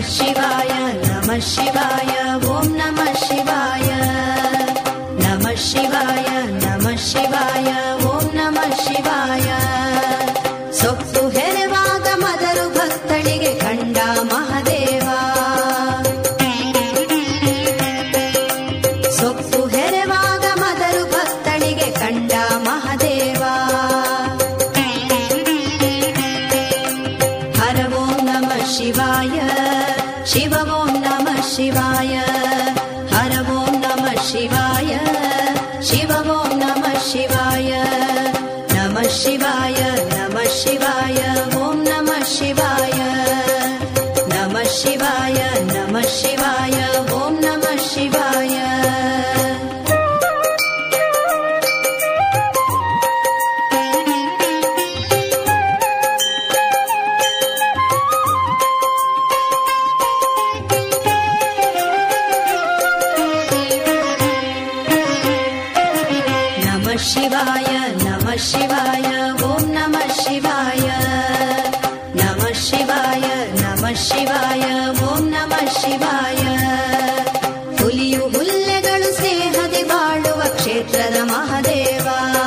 ಶಿವಾಯ ನಮಃ ಶಿವಾಯ ಓಂ ನಮಃ ಶಿವಾಯ ನಮಃ ಶಿವಾಯ ನಮಃ ಶಿವಾಯ ಓಂ ನಮಃ ಶಿವಾಯ. ಸೊಪ್ಪು ಹೆರೆವಾಗ ಮದರು ಭಕ್ತಳಿಗೆ ಕಂಡ ಮಹದೇವ. ಸೊಪ್ಪು ಹೆರೆವಾಗ ಮದರು ಭಕ್ತಳಿಗೆ ಕಂಡ ಮಹದೇವ. ಹರ ಓಂ ನಮಃ ಶಿವಾಯ ಶಿವ ಓಂ ನಮಃ ಶಿವಾಯ. ಹರ ಓಂ ನಮಃ ಶಿವಾಯ ಶಿವ ಓಂ ನಮಃ ಶಿವಾಯ. ನಮಃ ಶಿವಾಯ ನಮಃ ಶಿವಾಯ ಓಂ ನಮಃ ಶಿವಾಯ. ನಮಃ ಶಿವಾಯ ನಮಃ ಶಿವಾಯ ಓಂ ನಮಃ ಶಿವಾಯ. ನಮಃ ಶಿವಾಯ ನಮಃ ಶಿವಾಯ ಓಂ ನಮಃ ಶಿವಾಯ. ನಮಃ ಶಿವಾಯ ನಮಃ ಶಿವಾಯ ಓಂ ನಮಃ ಶಿವಾಯ. ಹುಲಿಯು ಹುಲ್ಲೆಗಳು ಸ್ನೇಹದಿ ಬಾಳುವ ಕ್ಷೇತ್ರದ ಮಹದೇವ.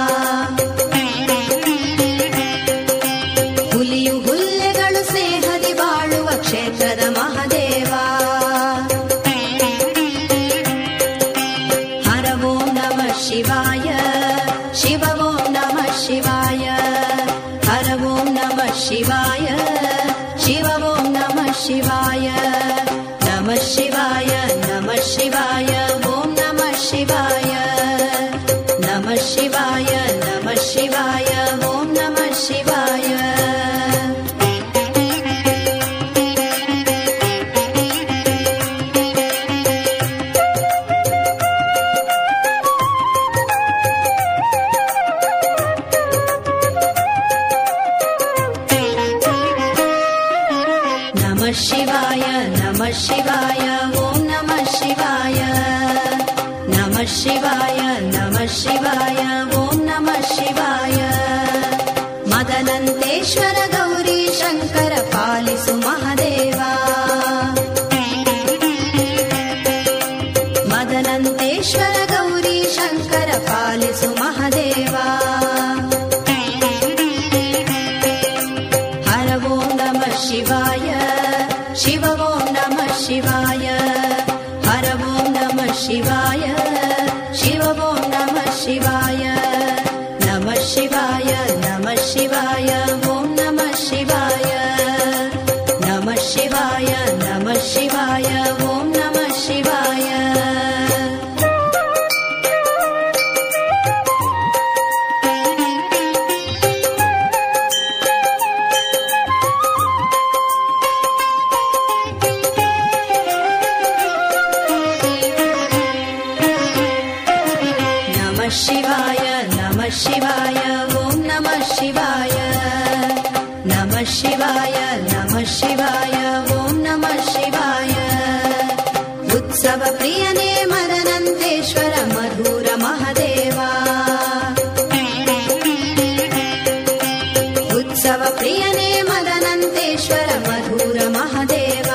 ಹುಲಿಯು ಹುಲ್ಲೆಗಳು ಸ್ನೇಹದಿ ಬಾಳುವ ಕ್ಷೇತ್ರದ ಮಹದೇವ. ಹರ ಓಂ ನಮಃ ಶಿವಾಯ ಶಿವ ಓಂ ನಮಃ ಶಿವಾಯ. ಹರ ಓಂ ನಮಃ ಶಿವಾಯ ಶಿವ ಓಂ ನಮಃ ಶಿವಾಯ. ನಮಃ ಶಿವಾಯ ನಮಃ ಶಿವಾಯ ಓಂ ನಮಃ ಶಿವಾಯ. ನಮಃ ಶಿವಾಯ ನಮಃ ಶಿವಾಯ ಓಂ ನಮಃ ಶಿವಾಯ. ನಮಃ ಶಿವಾಯ ನಮಃ ಶಿವಾಯ ಓಂ ನಮಃ ಶಿವಾಯ. ನಮಃ ಶಿವಾಯ ನಮಃ ಶಿವಾಯ ಓಂ ನಮಃ ಶಿವಾಯ. ಮದನಂತೇಶ್ವರ ಗೌರಿ ಶಂಕರ ಪಾಲಿಸು ಮಹದೇವ. ಮದನಂತೇಶ್ವರ ಗೌರಿ ಶಂಕರ ಪಾಲಿಸು ಮಹದೇವ. ಹರ ಓಂ ನಮಃ ಶಿವಾಯ ಶಿವ ಓಂ ನಮಃ ಶಿವಾಯ. ಹರ ಓಂ ನಮಃ ಶಿವಾಯ ಶಿವ ಓಂ ನಮಃ ಶಿವಾಯ. ನಮಃ ಶಿವಾಯ ನಮಃ ಶಿವಾಯ ಓಂ ನಮಃ ಶಿವಾಯ. ನಮಃ ಶಿವಾಯ ನಮಃ ಶಿವಾಯ ಓಂ ನಮಃ ಶಿವಾಯ. ನಮಃ ಶಿವಾಯ ನಮಃ ಶಿವಾಯ ಓಂ ನಮಃ ಶಿವಾಯ. ನಮಃ ಶಿವಾಯ ನಮಃ ಶಿವಾಯ ಓಂ ನಮಃ ಶಿವಾಯ. ಉತ್ಸವ ಪ್ರಿಯನೇ ಮದನಂತೇಶ್ವರ ಮಧುರ ಮಹದೇವ. ಉತ್ಸವ ಪ್ರಿಯನೇ ಮದನಂತೇಶ್ವರ ಮಧುರ ಮಹದೇವ.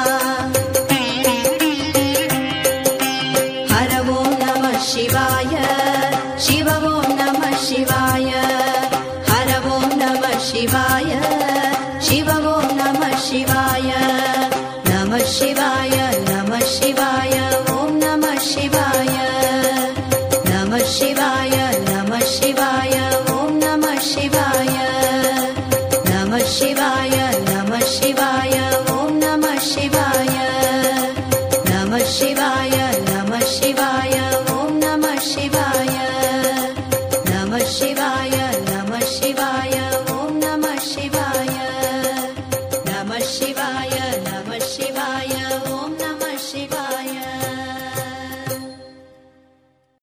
ಹರ ಓಂ ನಮಃ ಶಿವಾಯ ಶಿವ ಓಂ ನಮಃ ಶಿವಾಯ. ಹರ ಓಂ ನಮಃ ಶಿವಾಯ ಶಿವ ಓಂ ನಮಃ ಶಿವಾಯ. ನಮಃ ಶಿವಾಯ ನಮಃ ಶಿವಾಯ ಓಂ ನಮಃ ಶಿವಾಯ. ನಮಃ ಶಿವಾಯ ನಮಃ ಶಿವಾಯ ಓಂ ನಮಃ ಶಿವಾಯ. ನಮಃ ಶಿವಾಯ ನಮಃ ಶಿವಾಯ ಓಂ ನಮಃ ಶಿವಾಯ. ನಮಃ ಶಿವಾಯ ನಮಃ ಶಿವಾಯ ಓಂ ನಮಃ ಶಿವಾಯ. ನಮಃ ಶಿವಾಯ